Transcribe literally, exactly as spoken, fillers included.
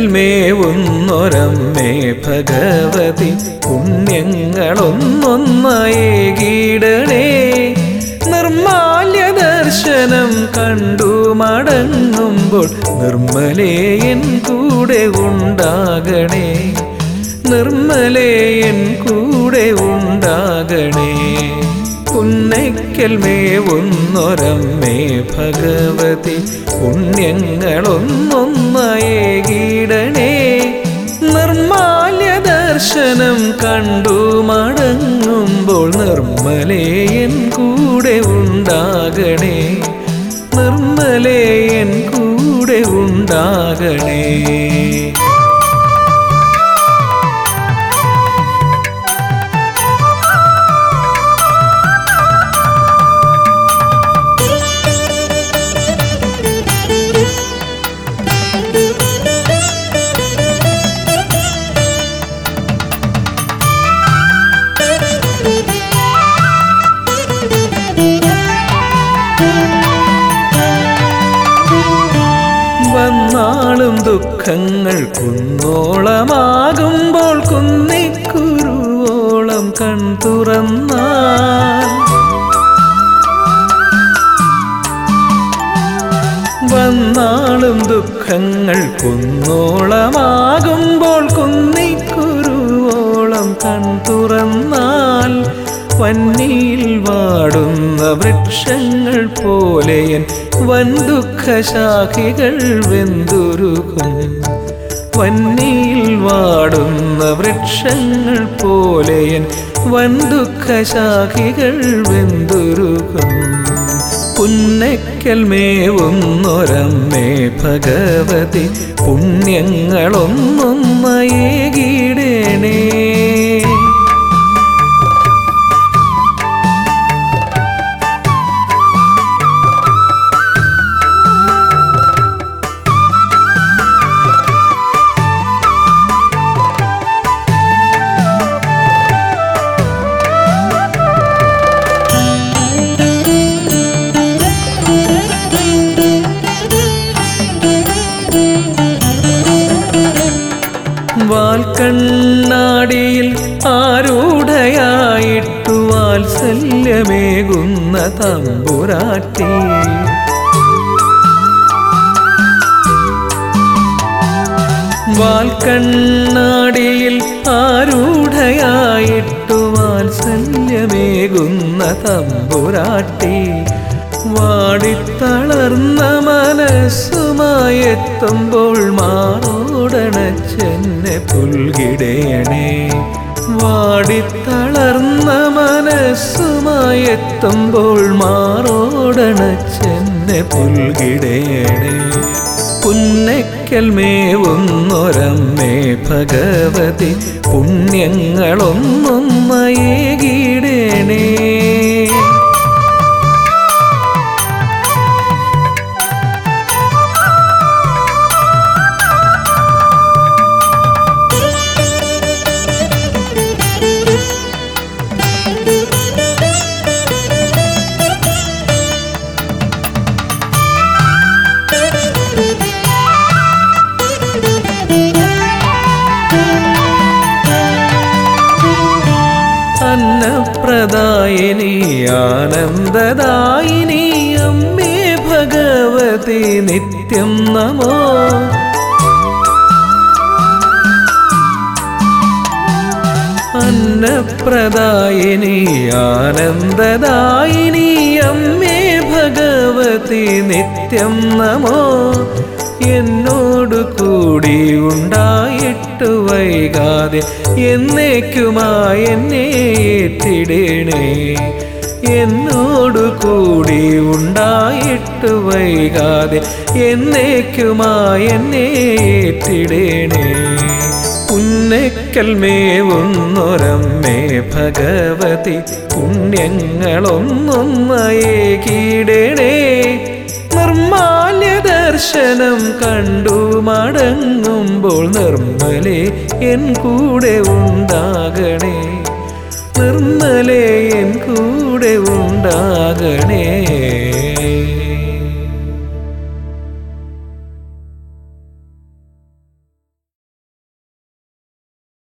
മേവുന്നൊരമ്മേ ഭഗവതി പുണ്യങ്ങളൊന്നൊന്നായേകിടണേ. നിർമാല്യ ദർശനം കണ്ടു മടങ്ങുമ്പോൾ നിർമ്മലേ എൻ കൂടെ ഉണ്ടാകണേ. നിർമ്മലേ എൻ കൂടെ ഉണ്ടാകണേ. പുന്നയ്ക്കൽ മേവുന്നൊരമ്മേ ഭഗവതി പുണ്യങ്ങളൊന്നൊന്നായേകിടണേ. നിർമാല്യ ദർശനം കണ്ടു മടങ്ങുമ്പോൾ നിർമ്മലേ എൻ കൂടെ ഉണ്ടാകണേ. നിർമ്മലേ എൻ കൂടെ ഉണ്ടാകണേ. വന്നാളും ദുഃഖങ്ങൾ കുന്നോളമാകുമ്പോൾ കുന്നിക്കുരുവോളം കൺതുറന്നാൽ വന്നാളും ദുഃഖങ്ങൾ കുന്നോളമാകുമ്പോൾ കുന്നിക്കുരുവോളം കൺതുറന്നാൽ വന്നിയിൽ വാടുന്ന വൃക്ഷങ്ങൾ പോലെയൻ വൻ ദുഃഖശാഖികൾ വെന്തുരുകും. വന്നിയിൽ വാടുന്ന വൃക്ഷങ്ങൾ പോലെയൻ വൻ ദുഃഖശാഖികൾ വെന്തുരുകും. പുന്നയ്ക്കൽ മേവുന്നൊരമ്മേ ഭഗവതി പുണ്യങ്ങളൊന്നൊന്നായേകിടണേ. വാൽക്കണ്ണാടിയിൽ ആരൂഢയായിട്ടു വാത്സല്യമേകുന്ന തമ്പുരാട്ടി. വാൽക്കണ്ണാടിയിൽ ആരൂഢയായിട്ടു വാത്സല്യമേകുന്ന തമ്പുരാട്ടി. വാടിത്തളർന്ന മനസ്സുമായെത്തുമ്പോൾ മാറോടണച്ചെന്നെ പുൽകിടയണേ. വാടിത്തളർന്ന മനസ്സുമായെത്തുമ്പോൾ മാറോടണച്ചെന്നെ പുൽകിടയണേ. പുന്നയ്ക്കൽ മേവുന്നൊരമ്മേ ഭഗവതി പുണ്യങ്ങളൊന്നൊന്നായേകിടണേ. അന്നപ്രദായിനി ആനന്ദദായിനി അമ്മേ ഭഗവതി നിത്യം നമോ. അന്നപ്രദായിനി ആനന്ദദായിനി അമ്മേ ഭഗവതി നിത്യം നമോ. എന്നോടു കൂടി ഉണ്ടായിട്ടു വൈകാതെ എന്നേക്കുമായി എന്നെ ഏറ്റിടണേ. എന്നോടു കൂടി ഉണ്ടായിട്ടു വൈകാതെ എന്നേക്കുമായി എന്നെ ഏറ്റിടണേ. പുന്നയ്ക്കൽ മേവുന്നൊരമ്മേ ഭഗവതി പുണ്യങ്ങളൊന്നൊന്നായേകിടണേ. നിർമാല്യ ദർശനം കണ്ടു മടങ്ങുമ്പോൾ നിർമ്മലേ എൻ കൂടെ ഉണ്ടാകണേ. നിർമ്മലേ എൻ കൂടെ ഉണ്ടാകണേ.